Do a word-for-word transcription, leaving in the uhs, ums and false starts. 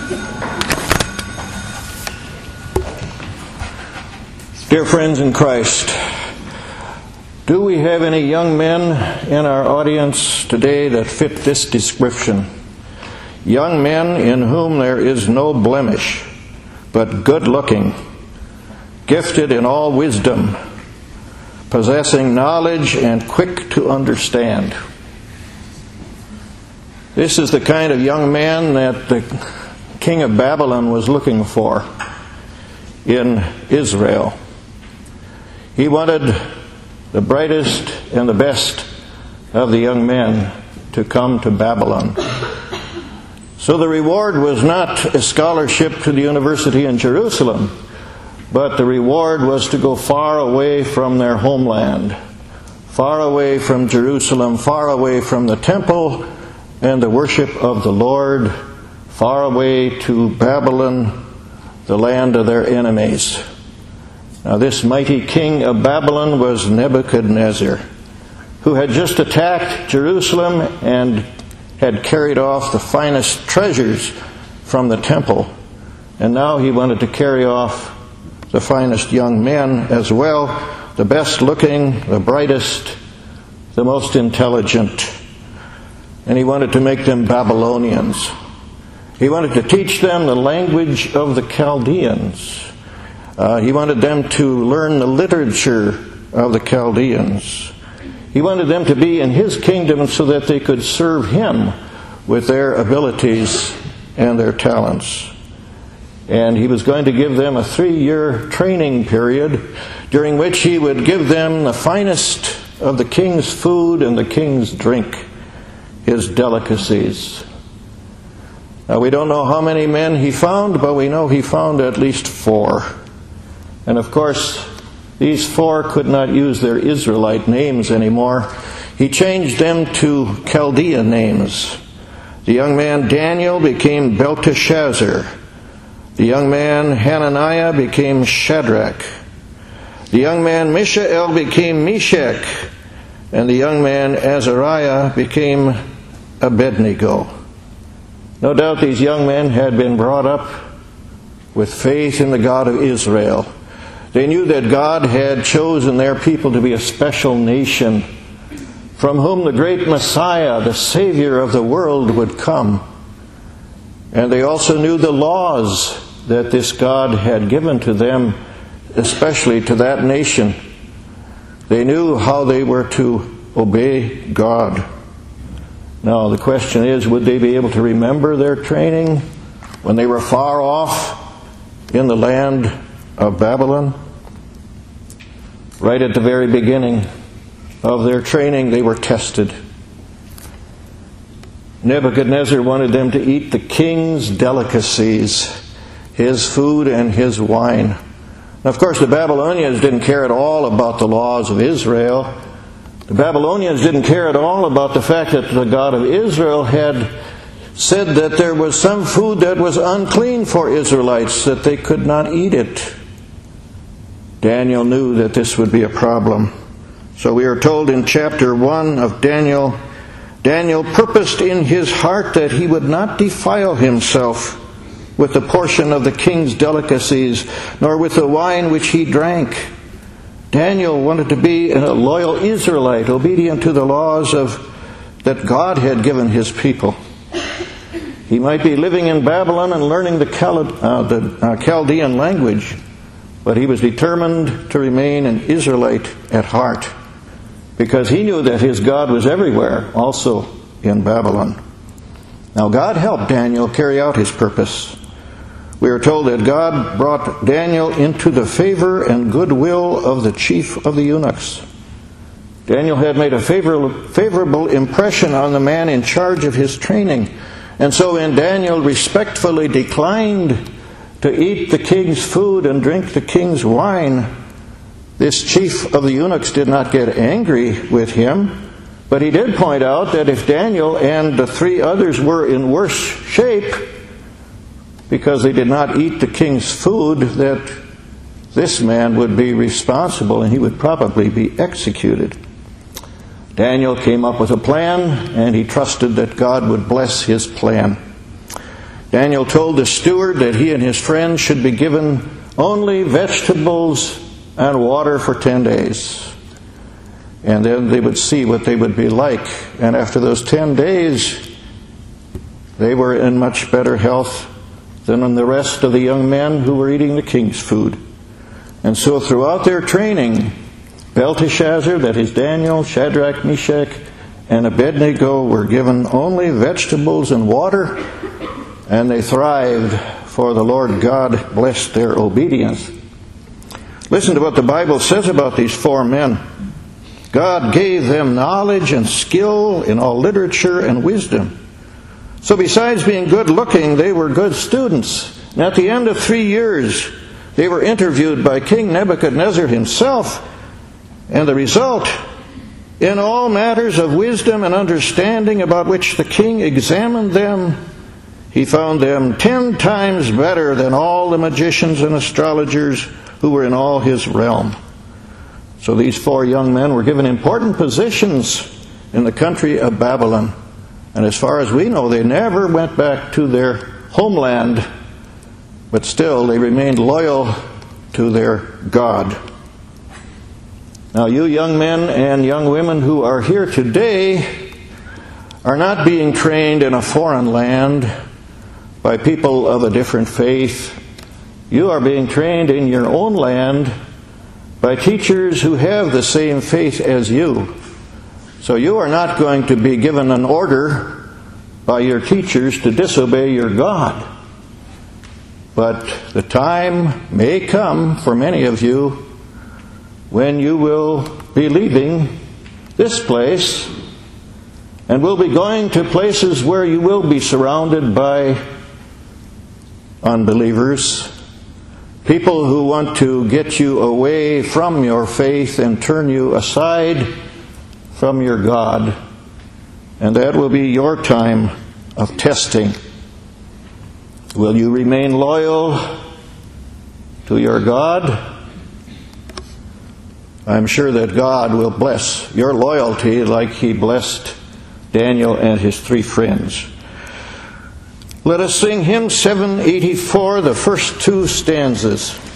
Dear friends in Christ, do we have any young men in our audience today that fit this description? Young men in whom there is no blemish, but good-looking, gifted in all wisdom, possessing knowledge and quick to understand. This is the kind of young man that the king of Babylon was looking for in Israel. He wanted the brightest and the best of the young men to come to Babylon. So the reward was not a scholarship to the university in Jerusalem, but the reward was to go far away from their homeland, far away from Jerusalem, far away from the temple and the worship of the Lord, far away to Babylon, the land of their enemies. Now, this mighty king of Babylon was Nebuchadnezzar, who had just attacked Jerusalem and had carried off the finest treasures from the temple. And now he wanted to carry off the finest young men as well, the best looking, the brightest, the most intelligent. And he wanted to make them Babylonians. He wanted to teach them the language of the Chaldeans. Uh, he wanted them to learn the literature of the Chaldeans. He wanted them to be in his kingdom so that they could serve him with their abilities and their talents. And he was going to give them a three-year training period during which he would give them the finest of the king's food and the king's drink, his delicacies. Now, we don't know how many men he found, but we know he found at least four. And of course, these four could not use their Israelite names anymore. He changed them to Chaldean names. The young man Daniel became Belteshazzar. The young man Hananiah became Shadrach. The young man Mishael became Meshach. And the young man Azariah became Abednego. No doubt these young men had been brought up with faith in the God of Israel. They knew that God had chosen their people to be a special nation from whom the great Messiah, the Savior of the world, would come. And they also knew the laws that this God had given to them, especially to that nation. They knew how they were to obey God. Now, the question is, would they be able to remember their training when they were far off in the land of Babylon? Right at the very beginning of their training, they were tested. Nebuchadnezzar wanted them to eat the king's delicacies, his food and his wine. Now, of course, the Babylonians didn't care at all about the laws of Israel. The Babylonians didn't care at all about the fact that the God of Israel had said that there was some food that was unclean for Israelites, that they could not eat it. Daniel knew that this would be a problem. So we are told in chapter one of Daniel, Daniel purposed in his heart that he would not defile himself with the portion of the king's delicacies, nor with the wine which he drank. Daniel wanted to be a loyal Israelite, obedient to the laws of that God had given his people. He might be living in Babylon and learning the, Chal- uh, the uh, Chaldean language, but he was determined to remain an Israelite at heart, because he knew that his God was everywhere, also in Babylon. Now, God helped Daniel carry out his purpose. We are told that God brought Daniel into the favor and goodwill of the chief of the eunuchs. Daniel had made a favorable impression on the man in charge of his training. And so when Daniel respectfully declined to eat the king's food and drink the king's wine, this chief of the eunuchs did not get angry with him, but he did point out that if Daniel and the three others were in worse shape because they did not eat the king's food, that this man would be responsible and he would probably be executed. Daniel came up with a plan, and he trusted that God would bless his plan. Daniel told the steward that he and his friends should be given only vegetables and water for ten days. And then they would see what they would be like. And after those ten days, they were in much better health than the rest of the young men who were eating the king's food. And so throughout their training, Belteshazzar, that is Daniel, Shadrach, Meshach, and Abednego were given only vegetables and water, and they thrived, for the Lord God blessed their obedience. Listen to what the Bible says about these four men. God gave them knowledge and skill in all literature and wisdom. So besides being good looking, they were good students. And at the end of three years, they were interviewed by King Nebuchadnezzar himself, and the result, in all matters of wisdom and understanding about which the king examined them, he found them ten times better than all the magicians and astrologers who were in all his realm. So these four young men were given important positions in the country of Babylon. And as far as we know, they never went back to their homeland, but still they remained loyal to their God. Now, you young men and young women who are here today are not being trained in a foreign land by people of a different faith. You are being trained in your own land by teachers who have the same faith as you. So you are not going to be given an order by your teachers to disobey your God. But the time may come for many of you when you will be leaving this place and will be going to places where you will be surrounded by unbelievers, people who want to get you away from your faith and turn you aside from your God. And that will be your time of testing. Will you remain loyal to your God? I'm sure that God will bless your loyalty like He blessed Daniel and his three friends. Let us sing hymn seven eighty-four, the first two stanzas.